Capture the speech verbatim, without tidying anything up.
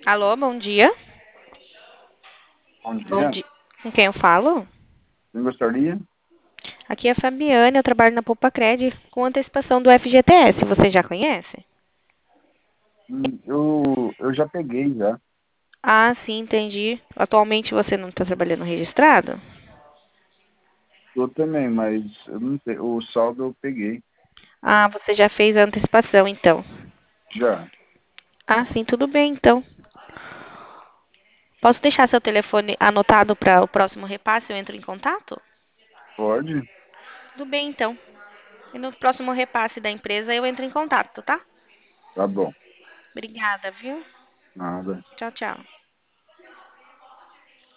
Alô, bom dia. Bom Bom dia. dia. Com quem eu falo? Quem gostaria? Aqui é a Fabiane, eu trabalho na Poupa Cred com antecipação do F G T S. Você já conhece? Hum, Eu, eu já peguei já. Ah, sim, entendi. Atualmente você não está trabalhando registrado? Eu também, mas eu não sei. O saldo eu peguei. Ah, você já fez a antecipação, então. Já. Ah, sim, tudo bem, então. Posso deixar seu telefone anotado para o próximo repasse? Eu entro em contato? Pode? Tudo bem, então. E no próximo repasse da empresa eu entro em contato, tá? Tá bom. Obrigada, viu? Nada. Tchau, tchau.